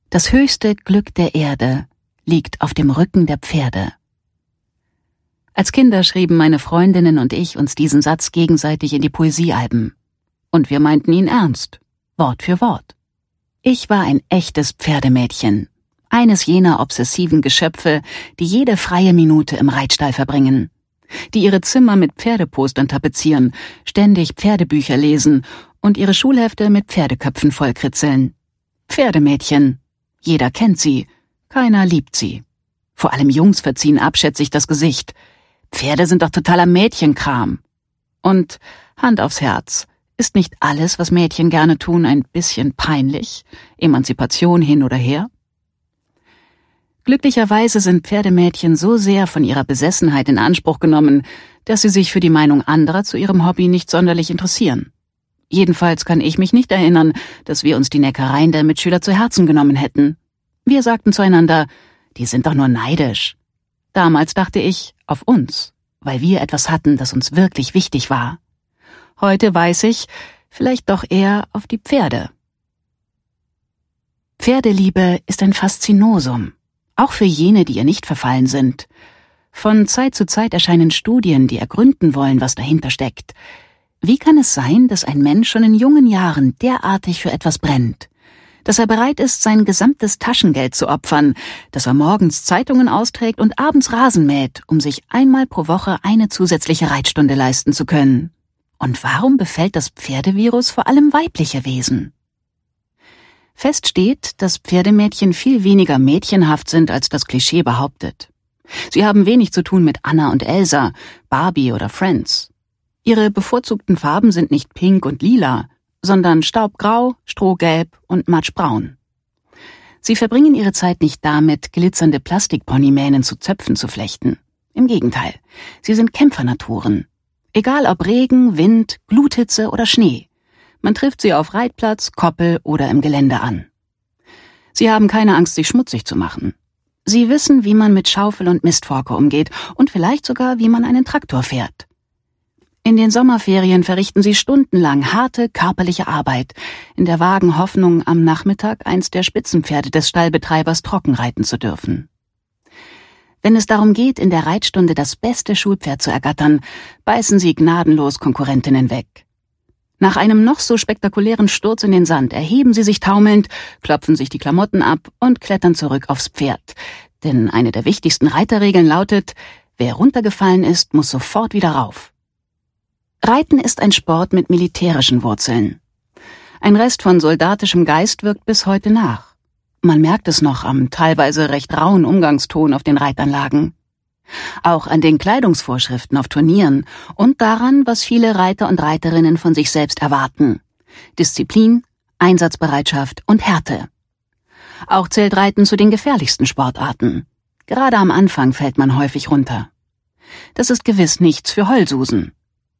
Das höchste Glück der Erde liegt auf dem Rücken der Pferde. Als Kinder schrieben meine Freundinnen und ich uns diesen Satz gegenseitig in die Poesiealben. Und wir meinten ihn ernst, Wort für Wort. Ich war ein echtes Pferdemädchen, eines jener obsessiven Geschöpfe, die jede freie Minute im Reitstall verbringen, die ihre Zimmer mit Pferdepostern tapezieren, ständig Pferdebücher lesen und ihre Schulhefte mit Pferdeköpfen vollkritzeln. Pferdemädchen. Jeder kennt sie, keiner liebt sie. Vor allem Jungs verziehen abschätzig das Gesicht. Pferde sind doch totaler Mädchenkram. Und, Hand aufs Herz, ist nicht alles, was Mädchen gerne tun, ein bisschen peinlich? Emanzipation hin oder her? Glücklicherweise sind Pferdemädchen so sehr von ihrer Besessenheit in Anspruch genommen, dass sie sich für die Meinung anderer zu ihrem Hobby nicht sonderlich interessieren. Jedenfalls kann ich mich nicht erinnern, dass wir uns die Neckereien der Mitschüler zu Herzen genommen hätten. Wir sagten zueinander, die sind doch nur neidisch. Damals dachte ich, auf uns, weil wir etwas hatten, das uns wirklich wichtig war. Heute weiß ich, vielleicht doch eher auf die Pferde. Pferdeliebe ist ein Faszinosum, auch für jene, die ihr nicht verfallen sind. Von Zeit zu Zeit erscheinen Studien, die ergründen wollen, was dahinter steckt. Wie kann es sein, dass ein Mensch schon in jungen Jahren derartig für etwas brennt? Dass er bereit ist, sein gesamtes Taschengeld zu opfern, dass er morgens Zeitungen austrägt und abends Rasen mäht, um sich einmal pro Woche eine zusätzliche Reitstunde leisten zu können. Und warum befällt das Pferdevirus vor allem weibliche Wesen? Fest steht, dass Pferdemädchen viel weniger mädchenhaft sind, als das Klischee behauptet. Sie haben wenig zu tun mit Anna und Elsa, Barbie oder Friends. Ihre bevorzugten Farben sind nicht pink und lila, sondern staubgrau, strohgelb und matschbraun. Sie verbringen ihre Zeit nicht damit, glitzernde Plastikponymähnen zu Zöpfen zu flechten. Im Gegenteil, sie sind Kämpfernaturen. Egal ob Regen, Wind, Gluthitze oder Schnee. Man trifft sie auf Reitplatz, Koppel oder im Gelände an. Sie haben keine Angst, sich schmutzig zu machen. Sie wissen, wie man mit Schaufel und Mistforke umgeht und vielleicht sogar, wie man einen Traktor fährt. In den Sommerferien verrichten sie stundenlang harte körperliche Arbeit, in der vagen Hoffnung, am Nachmittag eins der Spitzenpferde des Stallbetreibers trocken reiten zu dürfen. Wenn es darum geht, in der Reitstunde das beste Schulpferd zu ergattern, beißen sie gnadenlos Konkurrentinnen weg. Nach einem noch so spektakulären Sturz in den Sand erheben sie sich taumelnd, klopfen sich die Klamotten ab und klettern zurück aufs Pferd. Denn eine der wichtigsten Reiterregeln lautet, wer runtergefallen ist, muss sofort wieder rauf. Reiten ist ein Sport mit militärischen Wurzeln. Ein Rest von soldatischem Geist wirkt bis heute nach. Man merkt es noch am teilweise recht rauen Umgangston auf den Reitanlagen. Auch an den Kleidungsvorschriften auf Turnieren und daran, was viele Reiter und Reiterinnen von sich selbst erwarten. Disziplin, Einsatzbereitschaft und Härte. Auch zählt Reiten zu den gefährlichsten Sportarten. Gerade am Anfang fällt man häufig runter. Das ist gewiss nichts für Heulsusen.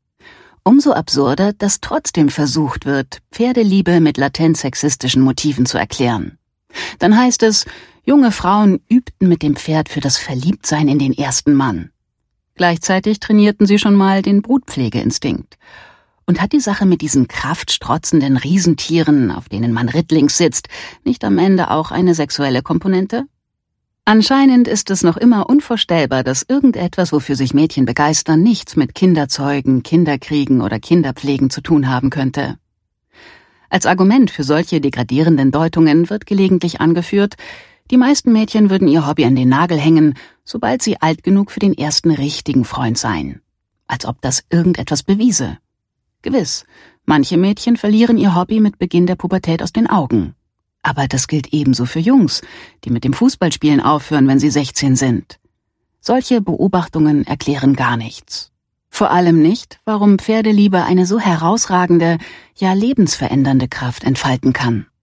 Umso absurder, dass trotzdem versucht wird, Pferdeliebe mit latent sexistischen Motiven zu erklären. Dann heißt es, junge Frauen übten mit dem Pferd für das Verliebtsein in den ersten Mann. Gleichzeitig trainierten sie schon mal den Brutpflegeinstinkt. Und hat die Sache mit diesen kraftstrotzenden Riesentieren, auf denen man rittlings sitzt, nicht am Ende auch eine sexuelle Komponente? Anscheinend ist es noch immer unvorstellbar, dass irgendetwas, wofür sich Mädchen begeistern, nichts mit Kinderzeugen, Kinderkriegen oder Kinderpflegen zu tun haben könnte. Als Argument für solche degradierenden Deutungen wird gelegentlich angeführt, die meisten Mädchen würden ihr Hobby an den Nagel hängen, sobald sie alt genug für den ersten richtigen Freund seien. Als ob das irgendetwas bewiese. Gewiss, manche Mädchen verlieren ihr Hobby mit Beginn der Pubertät aus den Augen. Aber das gilt ebenso für Jungs, die mit dem Fußballspielen aufhören, wenn sie 16 sind. Solche Beobachtungen erklären gar nichts. Vor allem nicht, warum Pferdeliebe eine so herausragende, ja lebensverändernde Kraft entfalten kann.